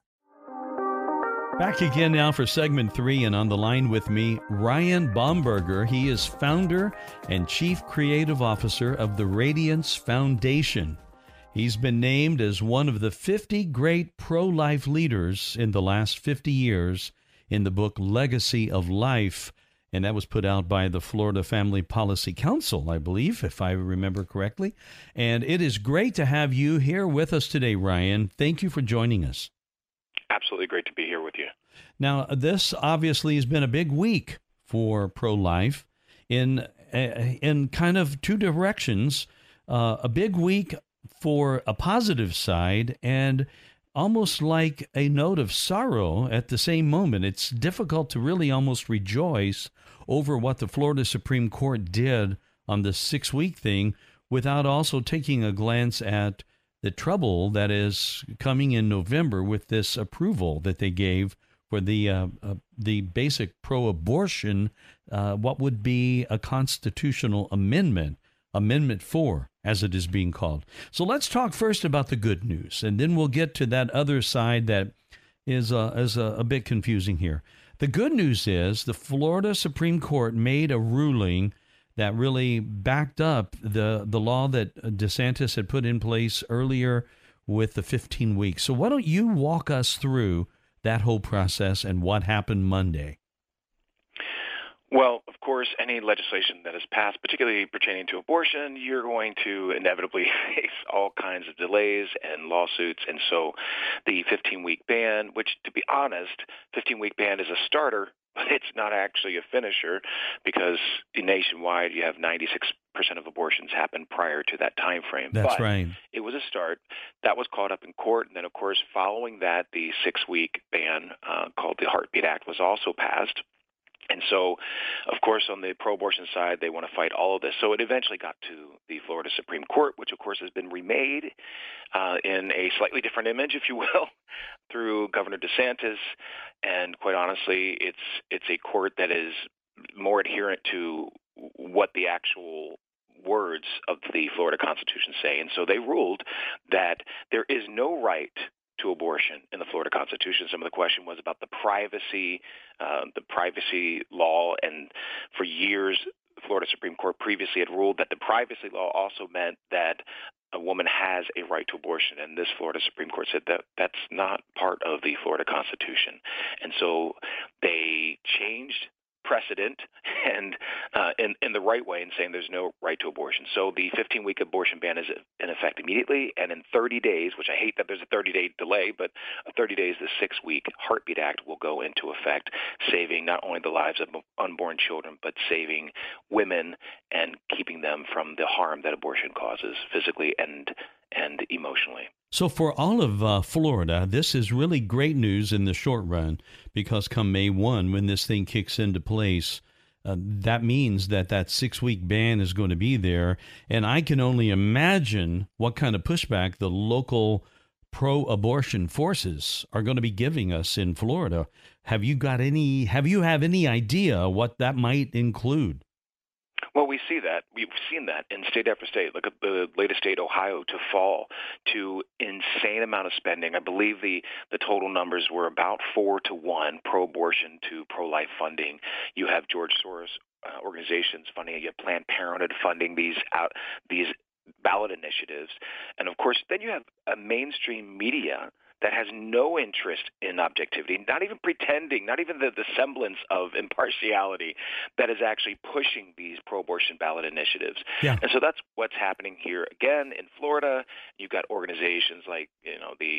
Back again now for segment three, and on the line with me, Ryan Bomberger. He is founder and chief creative officer of the Radiance Foundation. He's been named as one of the fifty great pro-life leaders in the last fifty years in the book Legacy of Life, and that was put out by the Florida Family Policy Council, I believe, if I remember correctly. And it is great to have you here with us today, Ryan. Thank you for joining us. Absolutely great to be here with you. Now, this obviously has been a big week for pro-life in in kind of two directions. Uh, a big week for a positive side and almost like a note of sorrow at the same moment. It's difficult to really almost rejoice over what the Florida Supreme Court did on the six-week thing without also taking a glance at the trouble that is coming in November with this approval that they gave for the uh, uh, the basic pro-abortion, uh, what would be a constitutional amendment, Amendment four, as it is being called. So let's talk first about the good news, and then we'll get to that other side that is, uh, is a, a bit confusing here. The good news is the Florida Supreme Court made a ruling that really backed up the, the law that DeSantis had put in place earlier with the fifteen weeks. So why don't you walk us through that whole process and what happened Monday? Well, of course, any legislation that is passed, particularly pertaining to abortion, you're going to inevitably face all kinds of delays and lawsuits. And so the fifteen-week ban, which, to be honest, fifteen-week ban is a starter, but it's not actually a finisher, because nationwide you have ninety-six percent of abortions happen prior to that time frame. That's but right. It was a start. That was caught up in court. And then, of course, following that, the six-week ban uh, called the Heartbeat Act was also passed. And so, of course, on the pro-abortion side, they want to fight all of this. So it eventually got to the Florida Supreme Court, which, of course, has been remade uh, in a slightly different image, if you will, through Governor DeSantis. And quite honestly, it's it's a court that is more adherent to what the actual words of the Florida Constitution say. And so they ruled that there is no right to abortion in the Florida Constitution. Some of the question was about the privacy, uh, the privacy law, and for years, the Florida Supreme Court previously had ruled that the privacy law also meant that a woman has a right to abortion, and this Florida Supreme Court said that that's not part of the Florida Constitution. And so they changed precedent and uh, in, in the right way in saying there's no right to abortion. So the fifteen-week abortion ban is in effect immediately, and in thirty days, which I hate that there's a thirty-day delay, but thirty days, the six-week Heartbeat Act will go into effect, saving not only the lives of unborn children, but saving women and keeping them from the harm that abortion causes physically and and emotionally. So for all of uh, Florida, this is really great news in the short run, because come May first, when this thing kicks into place, uh, that means that that six-week ban is going to be there. And I can only imagine what kind of pushback the local pro-abortion forces are going to be giving us in Florida. Have you got any, have you have any idea what that might include? Well, we see that. We've seen that in state after state. Look at the latest state, Ohio, to fall to insane amount of spending. I believe the, the total numbers were about four to one pro-abortion to pro-life funding. You have George Soros uh, organizations funding it. You have Planned Parenthood funding these out these ballot initiatives. And, of course, then you have a mainstream media that has no interest in objectivity, not even pretending, not even the, the semblance of impartiality, that is actually pushing these pro-abortion ballot initiatives. Yeah. And so that's what's happening here again in Florida. You've got organizations like, you know, the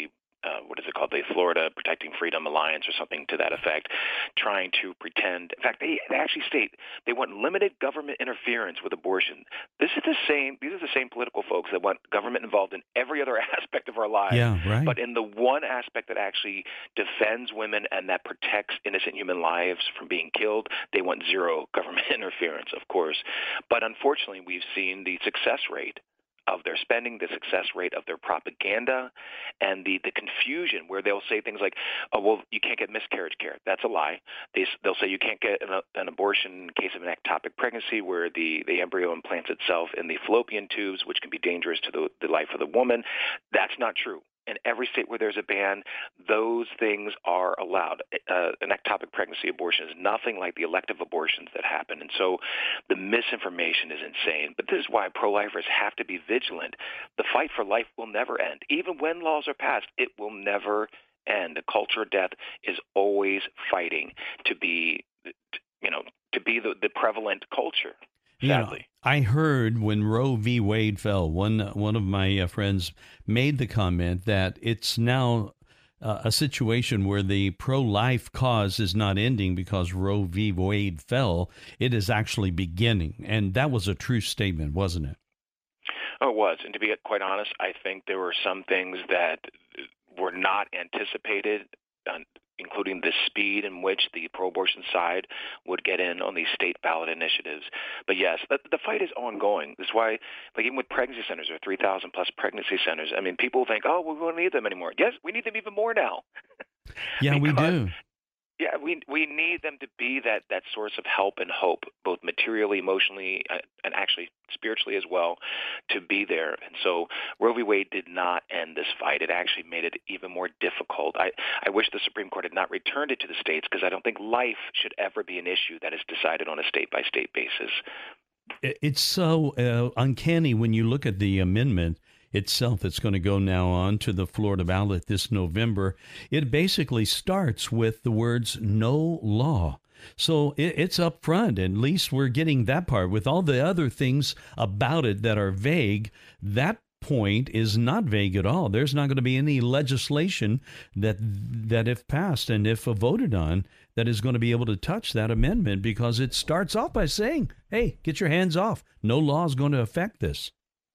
uh, what is it called, the Florida Protecting Freedom Alliance or something to that effect, trying to pretend. In fact, they, they actually state they want limited government interference with abortion. This is the same. These are the same political folks that want government involved in every other aspect of our lives. Yeah, right. But in the one aspect that actually defends women and that protects innocent human lives from being killed, they want zero government interference, of course. But unfortunately, we've seen the success rate of their spending, the success rate of their propaganda, and the, the confusion where they'll say things like, oh, well, you can't get miscarriage care. That's a lie. They, they'll say you can't get an, an abortion in case of an ectopic pregnancy where the, the embryo implants itself in the fallopian tubes, which can be dangerous to the, the life of the woman. That's not true. In every state where there's a ban, those things are allowed. Uh, an ectopic pregnancy abortion is nothing like the elective abortions that happen. And so the misinformation is insane. But this is why pro-lifers have to be vigilant. The fight for life will never end. Even when laws are passed, it will never end. The culture of death is always fighting to be, you know, to be the, the prevalent culture. Sadly. You know, I heard when Roe v. Wade fell, one one of my uh, friends made the comment that it's now uh, a situation where the pro-life cause is not ending because Roe v. Wade fell. It is actually beginning. And that was a true statement, wasn't it? Oh, it was. And to be quite honest, I think there were some things that were not anticipated, uh, including the speed in which the pro-abortion side would get in on these state ballot initiatives. But yes, the, the fight is ongoing. That's why, like even with pregnancy centers, or three thousand plus pregnancy centers, I mean, people think, oh, well, we don't need them anymore. Yes, we need them even more now. Yeah, we do. Yeah, we we need them to be that, that source of help and hope, both materially, emotionally, uh, and actually spiritually as well, to be there. And so Roe v. Wade did not end this fight. It actually made it even more difficult. I, I wish the Supreme Court had not returned it to the states, because I don't think life should ever be an issue that is decided on a state-by-state basis. It's so uh, uncanny when you look at the amendment itself that's going to go now on to the Florida ballot this November. It basically starts with the words "no law." So it, it's up front. At least we're getting that part. With all the other things about it that are vague, that point is not vague at all. There's not going to be any legislation that that if passed and if voted on, that is going to be able to touch that amendment, because it starts off by saying, hey, get your hands off. No law is going to affect this.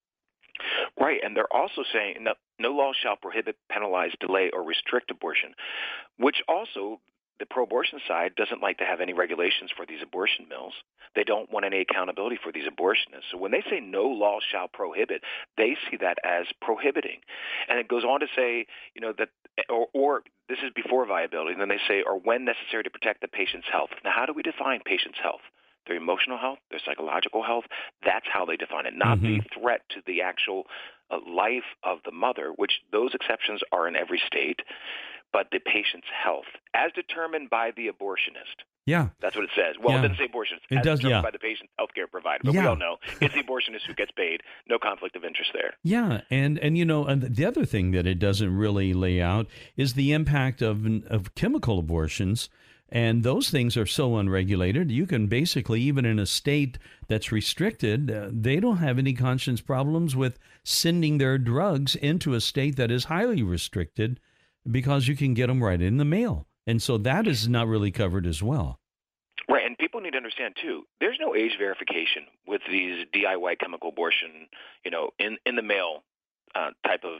Right, and they're also saying no, no law shall prohibit, penalize, delay, or restrict abortion, which also the pro-abortion side doesn't like to have any regulations for these abortion mills. They don't want any accountability for these abortionists. So when they say no law shall prohibit, they see that as prohibiting. And it goes on to say, you know, that, or, or this is before viability, and then they say, or when necessary to protect the patient's health. Now, how do we define patient's health? Their emotional health, their psychological health, that's how they define it, not mm-hmm. the threat to the actual uh, life of the mother, which those exceptions are in every state, but the patient's health, as determined by the abortionist. Yeah. That's what it says. Well, yeah. it doesn't say abortionist. It as does, determined yeah. by the patient's health care provider. But yeah. we all know it's the abortionist who gets paid. No conflict of interest there. Yeah, and, and you know, and the other thing that it doesn't really lay out is the impact of of chemical abortions. And those things are so unregulated. You can basically, even in a state that's restricted, uh, they don't have any conscience problems with sending their drugs into a state that is highly restricted, because you can get them right in the mail. And so that is not really covered as well. Right, and people need to understand, too, there's no age verification with these D I Y chemical abortion, you know, in, in the mail uh, type of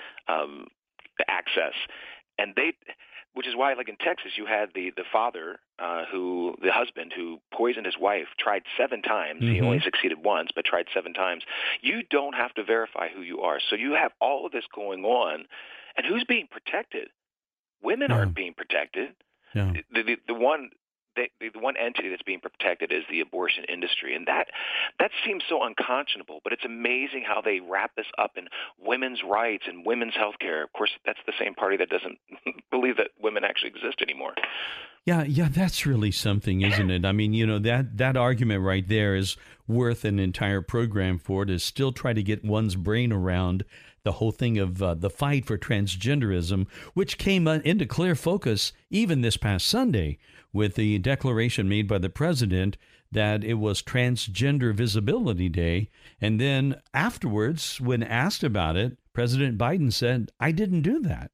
um, access. And they... Which is why, like in Texas, you had the, the father uh, who, the husband who poisoned his wife, tried seven times. Mm-hmm. He only succeeded once, but tried seven times. You don't have to verify who you are. So you have all of this going on. And who's being protected? Women yeah. aren't being protected. Yeah. The, the, the one... The, the one entity that's being protected is the abortion industry, and that that seems so unconscionable, but it's amazing how they wrap this up in women's rights and women's health care. Of course, that's the same party that doesn't believe that women actually exist anymore. Yeah, yeah, that's really something, isn't it? I mean, you know, that, that argument right there is worth an entire program for, to still try to get one's brain around the whole thing of uh, the fight for transgenderism, which came uh, into clear focus even this past Sunday with the declaration made by the president that it was Transgender Visibility Day. And then afterwards, when asked about it, President Biden said, I didn't do that.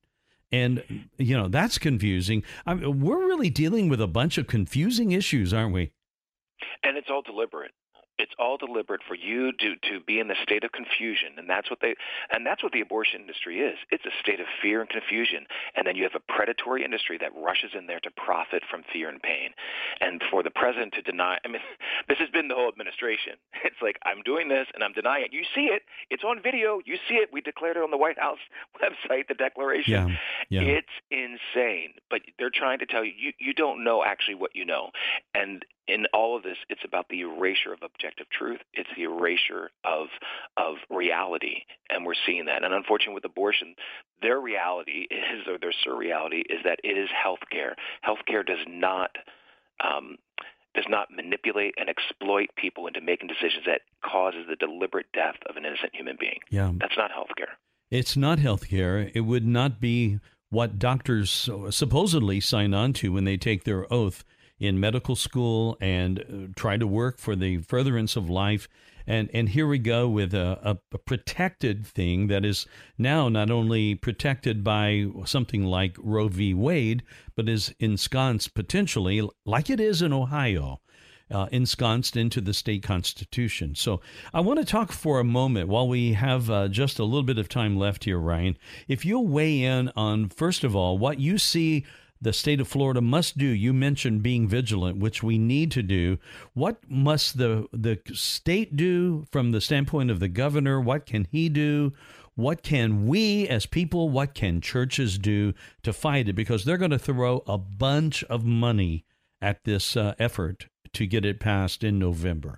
And, you know, that's confusing. I mean, we're really dealing with a bunch of confusing issues, aren't we? And it's all deliberate. It's all deliberate for you to, to be in the state of confusion, and that's what they and that's what the abortion industry is. It's a state of fear and confusion, and then you have a predatory industry that rushes in there to profit from fear and pain. And for the president to deny, I mean, this has been the whole administration. It's like, I'm doing this and I'm denying it. You see it. It's on video. You see it. We declared it on the White House website, the declaration. Yeah, yeah. It's insane. But they're trying to tell you, you, you don't know actually what you know. And in all of this, it's about the erasure of objective truth. It's the erasure of of reality, and we're seeing that. And unfortunately, with abortion, their reality is, or their surreality, is that it is healthcare. Healthcare does not um, does not manipulate and exploit people into making decisions that causes the deliberate death of an innocent human being. Yeah, that's not healthcare. It's not healthcare. It would not be what doctors supposedly sign on to when they take their oath in medical school and uh, try to work for the furtherance of life. And and here we go with a, a, a protected thing that is now not only protected by something like Roe v. Wade, but is ensconced potentially, like it is in Ohio, uh, ensconced into the state constitution. So I want to talk for a moment while we have uh, just a little bit of time left here, Ryan. If you'll weigh in on, first of all, what you see the state of Florida must do. You mentioned being vigilant, which we need to do. What must the the state do from the standpoint of the governor? What can he do? What can we as people, what can churches do to fight it? Because they're going to throw a bunch of money at this uh, effort to get it passed in November.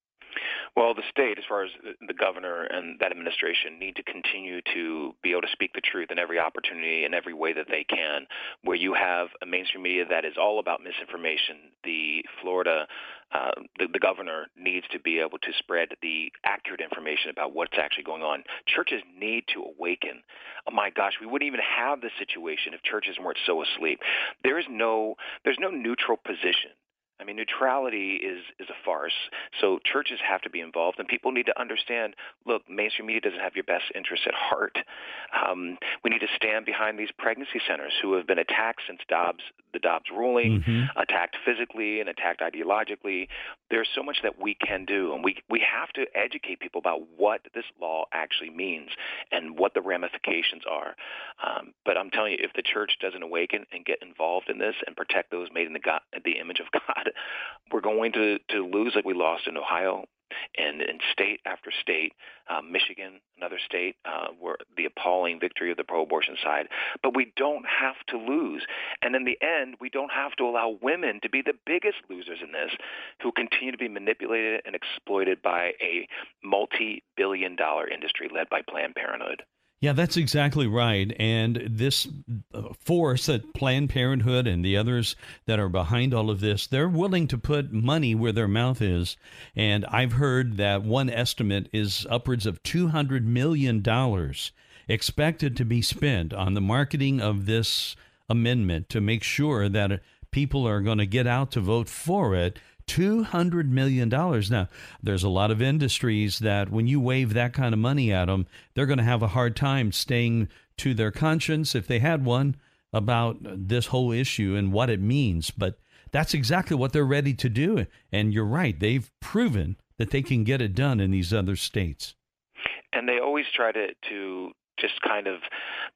Well, the state, as far as the governor and that administration, need to continue to be able to speak the truth in every opportunity in every way that they can. Where you have a mainstream media that is all about misinformation, the Florida, uh, the, the governor needs to be able to spread the accurate information about what's actually going on. Churches need to awaken. Oh my gosh, we wouldn't even have this situation if churches weren't so asleep. There is no, there's no neutral position. I mean, neutrality is, is a farce, so churches have to be involved, and people need to understand, look, mainstream media doesn't have your best interests at heart. Um, we need to stand behind these pregnancy centers who have been attacked since Dobbs, the Dobbs ruling, mm-hmm. attacked physically and attacked ideologically. There's so much that we can do, and we, we have to educate people about what this law actually means and what the ramifications are. Um, but I'm telling you, if the church doesn't awaken and get involved in this and protect those made in the, God, the image of God, we're going to, to lose like we lost in Ohio and in state after state, uh, Michigan, another state, uh, where the appalling victory of the pro-abortion side. But we don't have to lose. And in the end, we don't have to allow women to be the biggest losers in this, who continue to be manipulated and exploited by a multi-billion dollar industry led by Planned Parenthood. Yeah, that's exactly right. And this force that Planned Parenthood and the others that are behind all of this, they're willing to put money where their mouth is. And I've heard that one estimate is upwards of two hundred million dollars expected to be spent on the marketing of this amendment to make sure that people are going to get out to vote for it. two hundred million dollars. Now, there's a lot of industries that when you wave that kind of money at them, they're going to have a hard time staying to their conscience, if they had one, about this whole issue and what it means. But that's exactly what they're ready to do. And you're right. They've proven that they can get it done in these other states. And they always try to, to just kind of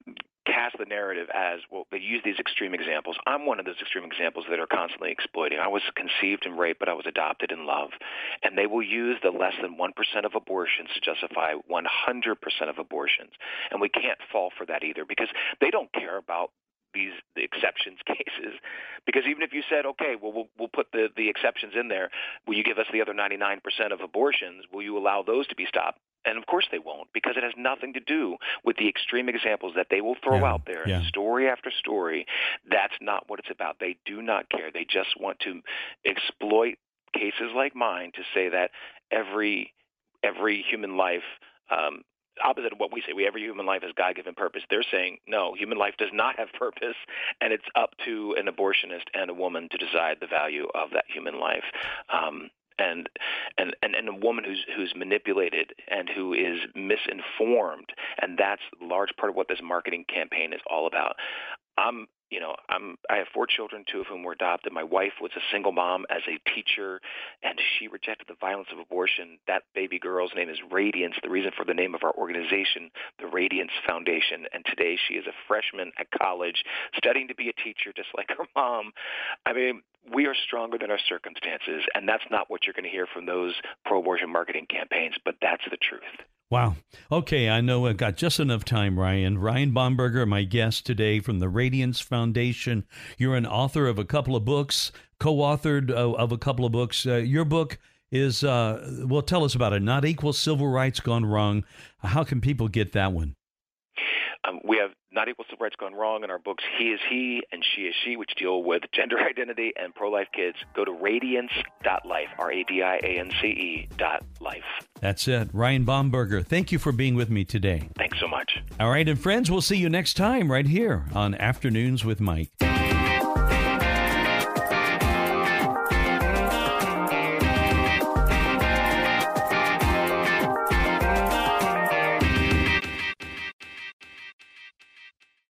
cast the narrative as, well, they use these extreme examples. I'm one of those extreme examples that are constantly exploiting. I was conceived and raped, but I was adopted in love. And they will use the less than one percent of abortions to justify one hundred percent of abortions. And we can't fall for that either, because they don't care about these the exceptions cases. Because even if you said, okay, well, we'll, we'll put the, the exceptions in there, will you give us the other ninety-nine percent of abortions? Will you allow those to be stopped? And of course they won't, because it has nothing to do with the extreme examples that they will throw yeah, out there, yeah. story after story. That's not what it's about. They do not care. They just want to exploit cases like mine to say that every every human life, um, opposite of what we say, we every human life has God-given purpose. They're saying, no, human life does not have purpose, and it's up to an abortionist and a woman to decide the value of that human life. Um, and and, and, and a woman who's who's manipulated and who is misinformed. And that's a large part of what this marketing campaign is all about. I'm You know, I'm, I have four children, two of whom were adopted. My wife was a single mom as a teacher, and she rejected the violence of abortion. That baby girl's name is Radiance, the reason for the name of our organization, the Radiance Foundation. And today she is a freshman at college studying to be a teacher just like her mom. I mean, we are stronger than our circumstances, and that's not what you're going to hear from those pro-abortion marketing campaigns, but that's the truth. Wow. Okay, I know I've got just enough time, Ryan. Ryan Bomberger, my guest today from the Radiance Foundation. You're an author of a couple of books, co-authored uh, of a couple of books. Uh, your book is, uh, well, tell us about it, Not Equal Civil Rights Gone Wrong. How can people get that one? Um, we have Not Equal Civil Rights Gone Wrong in our books He Is He and She Is She, which deal with gender identity and pro-life kids. Go to radiance dot life, R A D I A N C E dot life. That's it. Ryan Bomberger, thank you for being with me today. Thanks so much. All right, and friends, we'll see you next time right here on Afternoons with Mike.